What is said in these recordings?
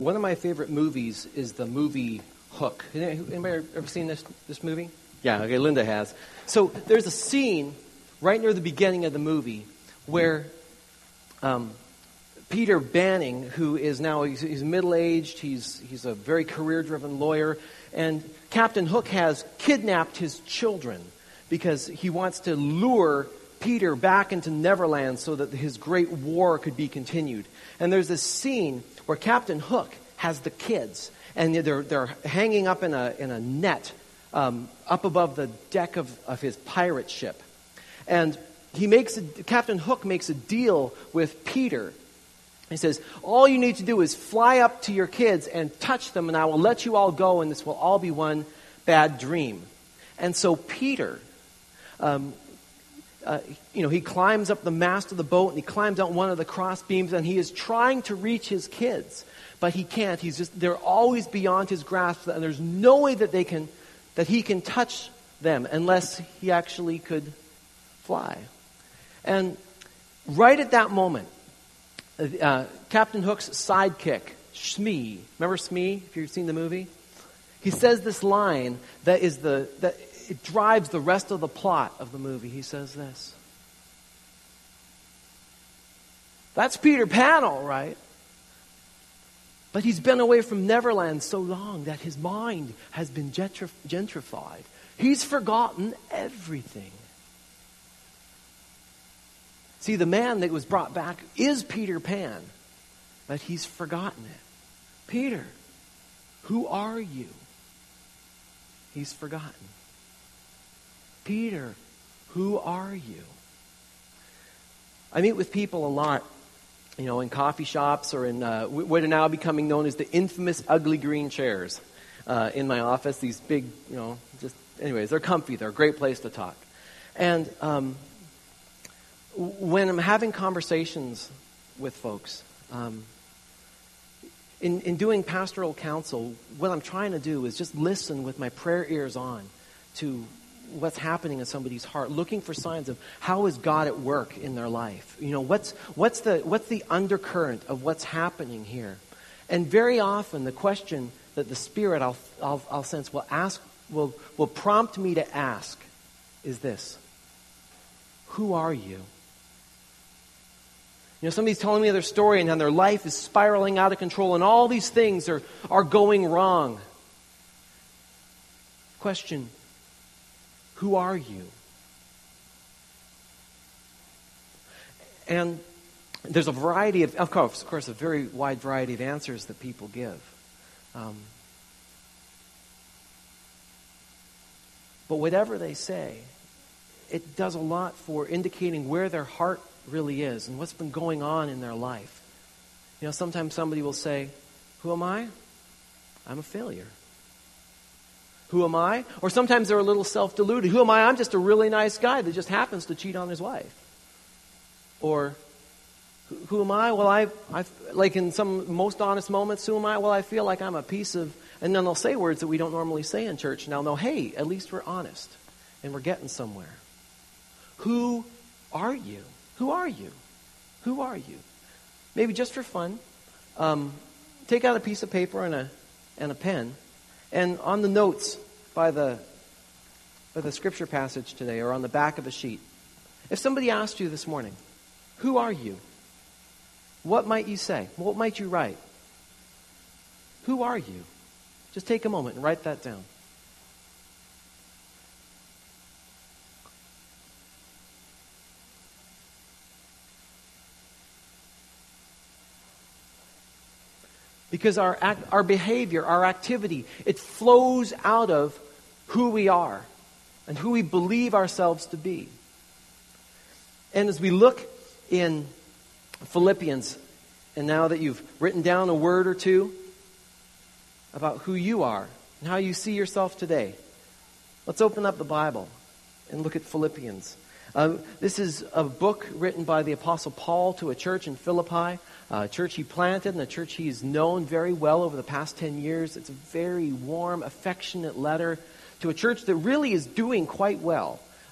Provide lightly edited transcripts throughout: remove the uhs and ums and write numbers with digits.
One of my favorite movies is the movie Hook. Anybody ever seen this movie? Yeah, okay, Linda has. So there's a scene right near the beginning of the movie where Peter Banning, who is now, he's middle-aged, he's a very career-driven lawyer, and Captain Hook has kidnapped his children because he wants to lure Peter back into Neverland so that his great war could be continued. And there's this scene where Captain Hook has the kids, and they're hanging up in a net up above the deck of his pirate ship. And Captain Hook makes a deal with Peter. He says, all you need to do is fly up to your kids and touch them, and I will let you all go, and this will all be one bad dream. And so Peter, he climbs up the mast of the boat, and he climbs out one of the cross beams, and he is trying to reach his kids, but he can't. They're always beyond his grasp, and there's no way that he can touch them unless he actually could fly. And right at that moment, Captain Hook's sidekick, Smee, remember Smee, if you've seen the movie? He says this line that it drives the rest of the plot of the movie. He says this: "That's Peter Pan, all right. But he's been away from Neverland so long that his mind has been gentrified. He's forgotten everything." See, the man that was brought back is Peter Pan, but he's forgotten it. Peter, who are you? He's forgotten. Peter, who are you? I meet with people a lot, in coffee shops or in what are now becoming known as the infamous ugly green chairs in my office. These big, anyways, they're comfy. They're a great place to talk. And when I'm having conversations with folks, in doing pastoral counsel, what I'm trying to do is just listen with my prayer ears on to what's happening in somebody's heart, looking for signs of how is God at work in their life. What's the undercurrent of what's happening here? And very often the question that the Spirit I'll sense will prompt me to ask is this: who are you? Somebody's telling me their story and how their life is spiraling out of control and all these things are going wrong. Question: who are you? And there's a variety of course, a very wide variety of answers that people give. But whatever they say, it does a lot for indicating where their heart really is and what's been going on in their life. Sometimes somebody will say, who am I? I'm a failure. Who am I? Or sometimes they're a little self-deluded. Who am I? I'm just a really nice guy that just happens to cheat on his wife. Or, who am I? Well, I like in some most honest moments, who am I? Well, I feel like I'm a piece of... And then they'll say words that we don't normally say in church. Now, no, hey, at least we're honest. And we're getting somewhere. Who are you? Who are you? Who are you? Maybe just for fun, take out a piece of paper and a pen, and on the notes by the scripture passage today, or on the back of a sheet, if somebody asked you this morning, who are you? What might you say? What might you write? Who are you? Just take a moment and write that down. Because our behavior, our activity, it flows out of who we are and who we believe ourselves to be. And as we look in Philippians, and now that you've written down a word or two about who you are and how you see yourself today, let's open up the Bible and look at Philippians. This is a book written by the Apostle Paul to a church in Philippi, a church he planted and a church he's known very well over the past 10 years. It's a very warm, affectionate letter to a church that really is doing quite well.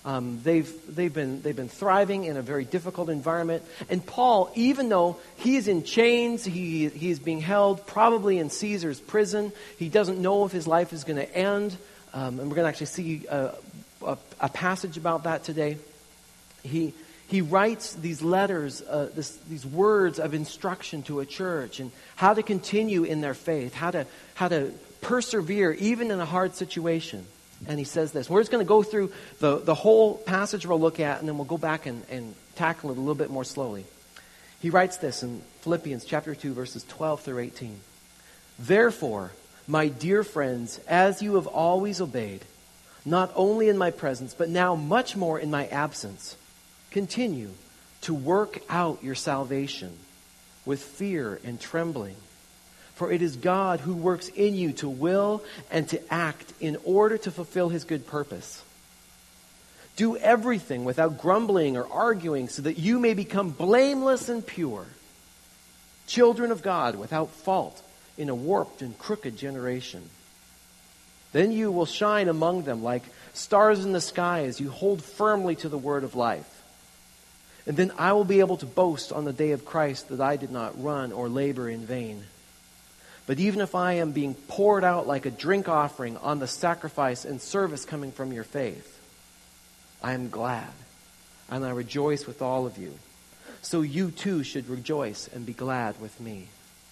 They've been thriving in a very difficult environment. And Paul, even though he's in chains, he's being held probably in Caesar's prison. He doesn't know if his life is going to end. And we're going to actually see a passage about that today. He writes these letters, these words of instruction to a church and how to continue in their faith, how to persevere even in a hard situation. And he says this. We're just going to go through the whole passage we'll look at, and then we'll go back and tackle it a little bit more slowly. He writes this in Philippians chapter 2, verses 12 through 18. Therefore, my dear friends, as you have always obeyed, not only in my presence, but now much more in my absence, continue to work out your salvation with fear and trembling. For it is God who works in you to will and to act in order to fulfill His good purpose. Do everything without grumbling or arguing, so that you may become blameless and pure, children of God without fault in a warped and crooked generation. Then you will shine among them like stars in the sky as you hold firmly to the word of life. And then I will be able to boast on the day of Christ that I did not run or labor in vain. But even if I am being poured out like a drink offering on the sacrifice and service coming from your faith, I am glad, and I rejoice with all of you. So you too should rejoice and be glad with me.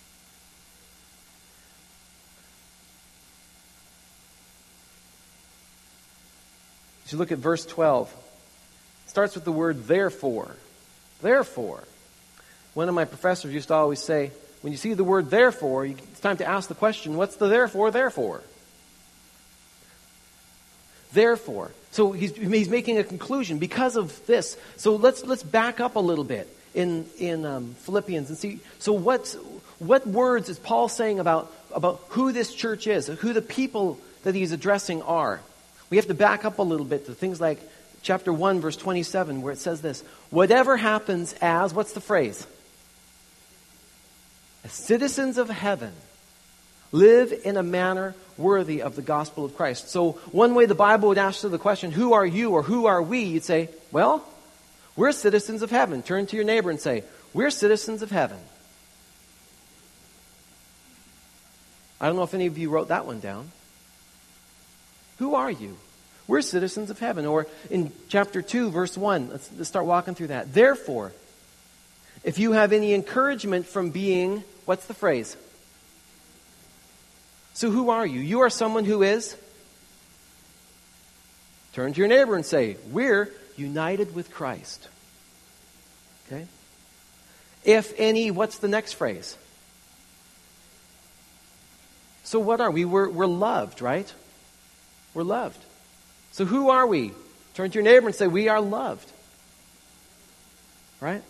As you look at verse 12, it starts with the word therefore. Therefore. One of my professors used to always say, when you see the word therefore, it's time to ask the question, what's the therefore? Therefore. So he's making a conclusion because of this. So let's back up a little bit in Philippians and see. So what words is Paul saying about who this church is, who the people that he's addressing are? We have to back up a little bit to things like chapter 1, verse 27, where it says this. Whatever happens as, what's the phrase? As citizens of heaven, live in a manner worthy of the gospel of Christ. So one way the Bible would answer the question, who are you or who are we? You'd say, well, we're citizens of heaven. Turn to your neighbor and say, we're citizens of heaven. I don't know if any of you wrote that one down. Who are you? We're citizens of heaven. Or in chapter 2, verse 1, let's start walking through that. Therefore, if you have any encouragement from being, what's the phrase? So who are you? You are someone who is? Turn to your neighbor and say, we're united with Christ. Okay? If any, what's the next phrase? So what are we? We're loved, right? We're loved. So who are we? Turn to your neighbor and say, we are loved. Right?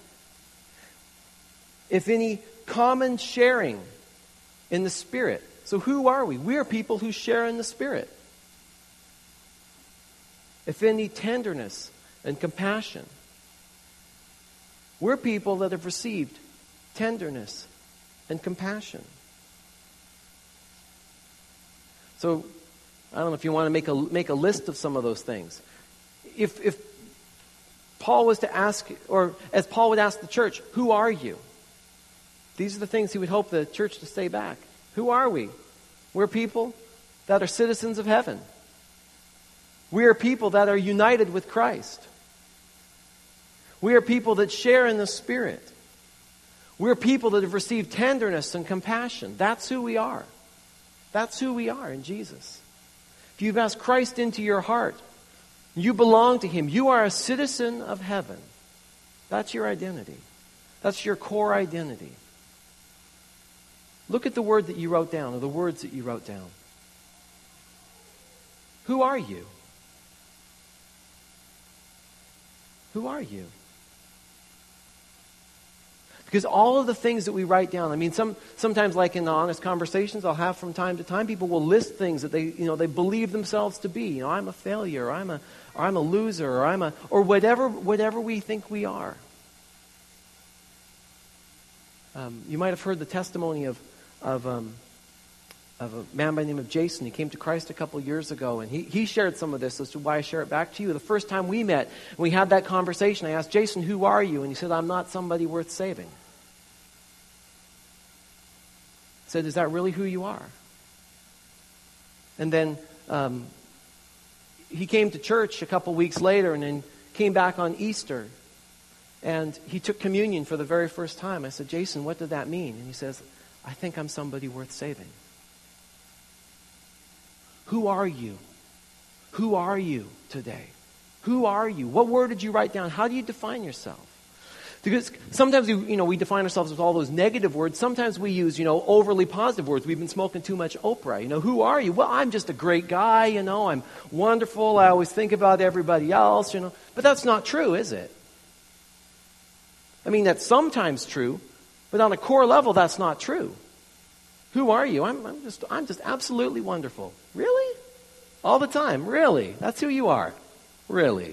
If any common sharing in the Spirit. So who are we? We are people who share in the Spirit. If any tenderness and compassion. We're people that have received tenderness and compassion. So, I don't know if you want to make a list of some of those things. If Paul was to ask, or as Paul would ask the church, who are you? These are the things he would hope the church to say back. Who are we? We're people that are citizens of heaven. We are people that are united with Christ. We are people that share in the Spirit. We're people that have received tenderness and compassion. That's who we are. That's who we are in Jesus. If you've asked Christ into your heart, you belong to Him. You are a citizen of heaven. That's your identity. That's your core identity. Look at the word that you wrote down, or the words that you wrote down. Who are you? Who are you? Because all of the things that we write down, I mean, sometimes like in the honest conversations I'll have from time to time, people will list things that they believe themselves to be. I'm a failure, or I'm a loser, or whatever we think we are. You might have heard the testimony of of a man by the name of Jason. He came to Christ a couple years ago, and he shared some of this as to why I share it back to you. The first time we met, and we had that conversation, I asked, Jason, who are you? And he said, I'm not somebody worth saving. I said, is that really who you are? And then he came to church a couple weeks later and then came back on Easter. And he took communion for the very first time. I said, Jason, what did that mean? And he says, I think I'm somebody worth saving. Who are you? Who are you today? Who are you? What word did you write down? How do you define yourself? Because sometimes we define ourselves with all those negative words. Sometimes we use, overly positive words. We've been smoking too much Oprah. Who are you? Well, I'm just a great guy, I'm wonderful. I always think about everybody else, But that's not true, is it? I mean, that's sometimes true, but on a core level, that's not true. Who are you? I'm just absolutely wonderful. Really? All the time? Really? That's who you are? Really?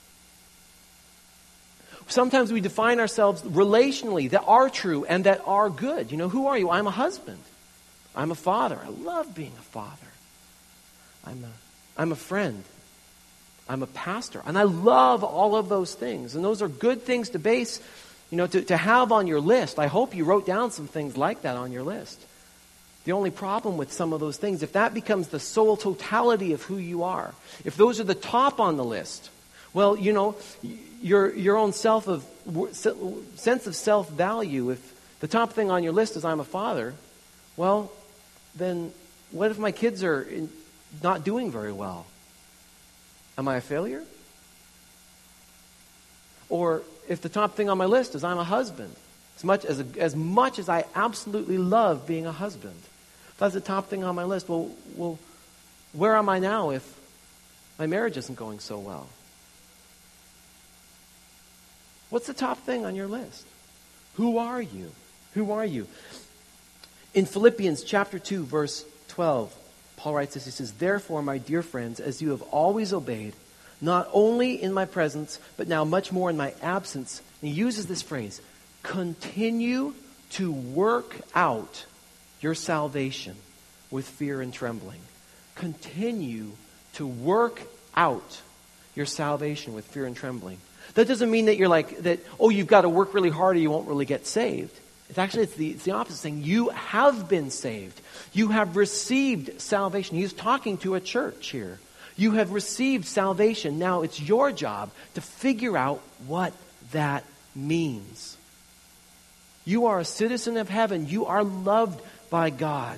Sometimes we define ourselves relationally that are true and that are good. Who are you? I'm a husband. I'm a father. I love being a father. I'm a friend. I'm a pastor. And I love all of those things. And those are good things to base, to have on your list. I hope you wrote down some things like that on your list. The only problem with some of those things, if that becomes the sole totality of who you are, if those are the top on the list, well, your own sense of self-value, if the top thing on your list is I'm a father, well, then what if my kids are not doing very well? Am I a failure? Or if the top thing on my list is I'm a husband, as much as I absolutely love being a husband, if that's the top thing on my list, well, where am I now if my marriage isn't going so well? What's the top thing on your list? Who are you? Who are you? In Philippians chapter 2, verse 12, Paul writes this. He says, therefore, my dear friends, as you have always obeyed, not only in my presence, but now much more in my absence. And he uses this phrase, continue to work out your salvation with fear and trembling. Continue to work out your salvation with fear and trembling. That doesn't mean that you're you've got to work really hard or you won't really get saved. It's the opposite thing. You have been saved. You have received salvation. He's talking to a church here. You have received salvation. Now it's your job to figure out what that means. You are a citizen of heaven. You are loved by God.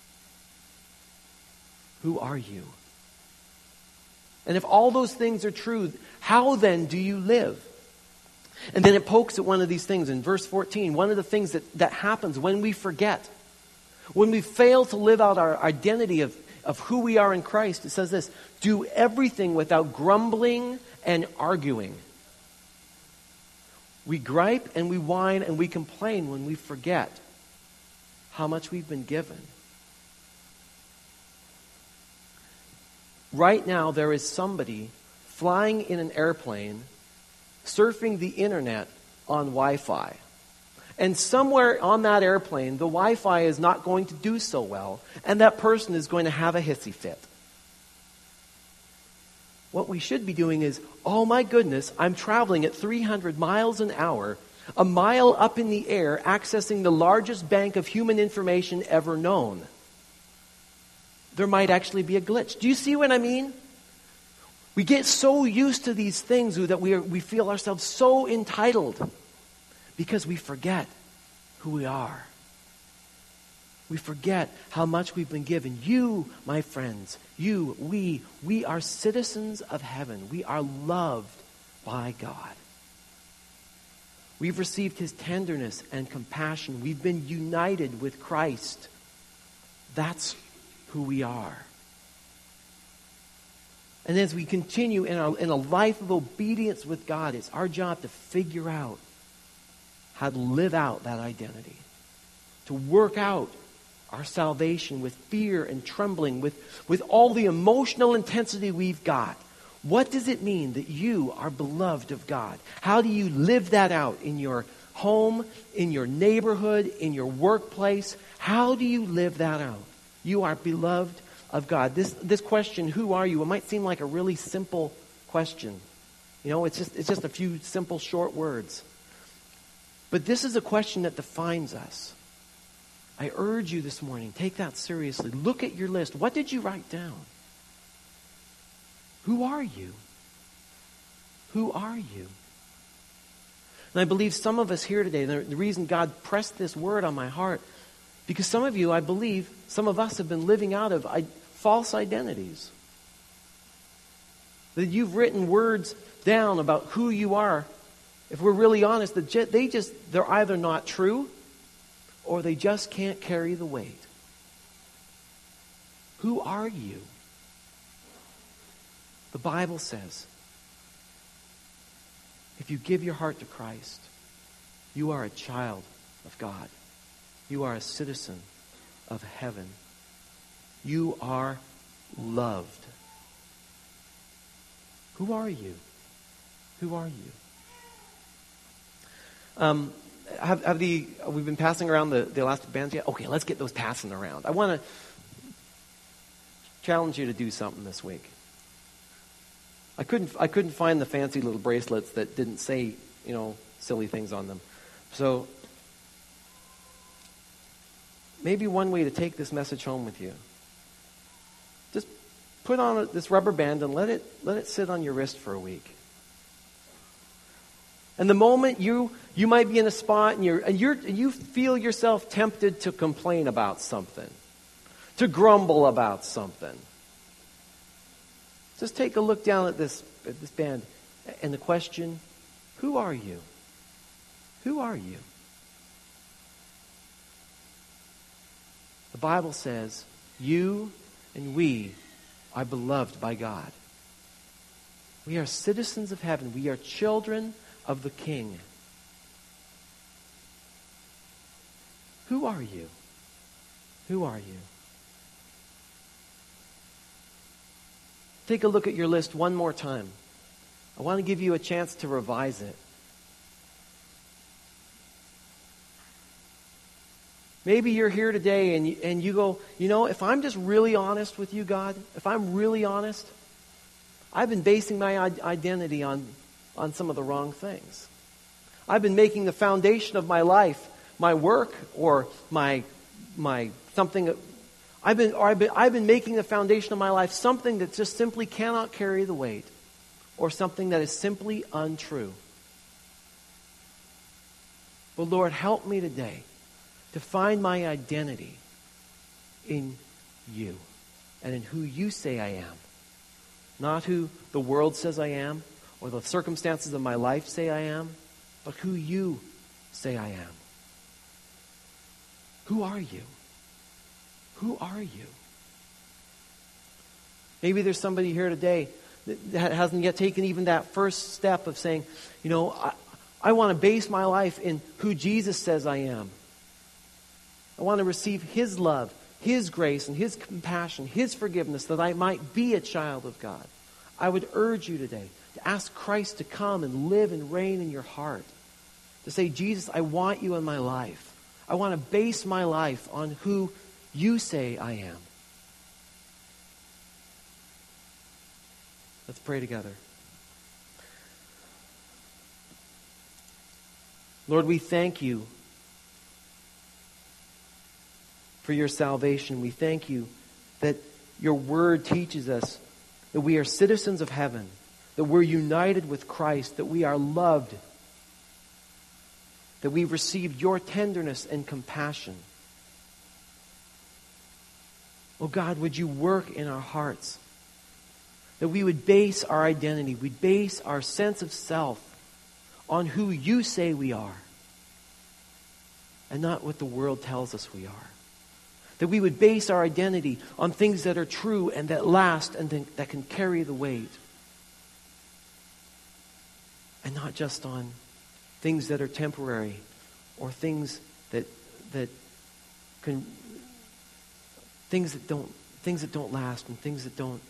Who are you? And if all those things are true, how then do you live? And then it pokes at one of these things in verse 14. One of the things that happens when we forget, when we fail to live out our identity of who we are in Christ, it says this, do everything without grumbling and arguing. We gripe and we whine and we complain when we forget how much we've been given. Right now, there is somebody flying in an airplane, surfing the internet on Wi-Fi. And somewhere on that airplane, the Wi-Fi is not going to do so well, and that person is going to have a hissy fit. What we should be doing is, oh my goodness, I'm traveling at 300 miles an hour, a mile up in the air, accessing the largest bank of human information ever known. There might actually be a glitch. Do you see what I mean? We get so used to these things that we feel ourselves so entitled because we forget who we are. We forget how much we've been given. You, my friends, we are citizens of heaven. We are loved by God. We've received His tenderness and compassion. We've been united with Christ. That's who we are. And as we continue in a life of obedience with God, it's our job to figure out how to live out that identity. To work out our salvation with fear and trembling, with all the emotional intensity we've got. What does it mean that you are beloved of God? How do you live that out in your home, in your neighborhood, in your workplace? How do you live that out? You are beloved of God. This question, who are you? It might seem like a really simple question. It's just a few simple short words. But this is a question that defines us. I urge you this morning, take that seriously. Look at your list. What did you write down? Who are you? Who are you? And I believe some of us here today, the reason God pressed this word on my heart, because some of you, I believe, some of us have been living out of false identities. That you've written words down about who you are. If we're really honest, they're either not true or they just can't carry the weight. Who are you? The Bible says, if you give your heart to Christ, you are a child of God. You are a citizen of heaven. You are loved. Who are you? Who are you? We've been passing around the elastic bands yet? Okay, let's get those passing around. I want to challenge you to do something this week. I couldn't find the fancy little bracelets that didn't say, silly things on them. So maybe one way to take this message home with you, just put on this rubber band and let it sit on your wrist for a week. And the moment you might be in a spot and you feel yourself tempted to complain about something, to grumble about something, just take a look down at this band and the question, who are you? Who are you? The Bible says, you and we are beloved by God. We are citizens of heaven. We are children of the King. Who are you? Who are you? Take a look at your list one more time. I want to give you a chance to revise it. Maybe you're here today and you go, if I'm just really honest with you, God, if I'm really honest, I've been basing my identity on some of the wrong things. I've been making the foundation of my life, my work, or my something. I've been making the foundation of my life something that just simply cannot carry the weight, or something that is simply untrue. But Lord, help me today to find my identity in you and in who you say I am. Not who the world says I am or the circumstances of my life say I am, but who you say I am. Who are you? Who are you? Maybe there's somebody here today that hasn't yet taken even that first step of saying, I want to base my life in who Jesus says I am. I want to receive His love, His grace, and His compassion, His forgiveness, that I might be a child of God. I would urge you today to ask Christ to come and live and reign in your heart. To say, Jesus, I want you in my life. I want to base my life on who you say I am. Let's pray together. Lord, we thank you for your salvation. We thank you that your word teaches us that we are citizens of heaven, that we're united with Christ, that we are loved, that we've received your tenderness and compassion. Oh God, would you work in our hearts, that we would base our identity, we'd base our sense of self on who you say we are, and not what the world tells us we are. That we would base our identity on things that are true and that last and that can carry the weight. And not just on things that are temporary or things that can things that don't last and things that don't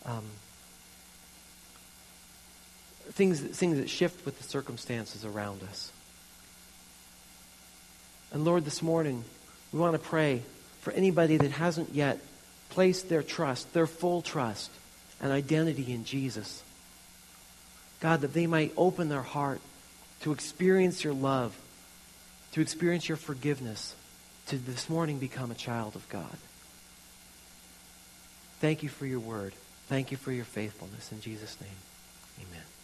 things that shift with the circumstances around us. And Lord, this morning we want to pray for anybody that hasn't yet placed their trust, their full trust and identity in Jesus. God, that they might open their heart to experience your love, to experience your forgiveness, to this morning become a child of God. Thank you for your word. Thank you for your faithfulness. In Jesus' name, amen.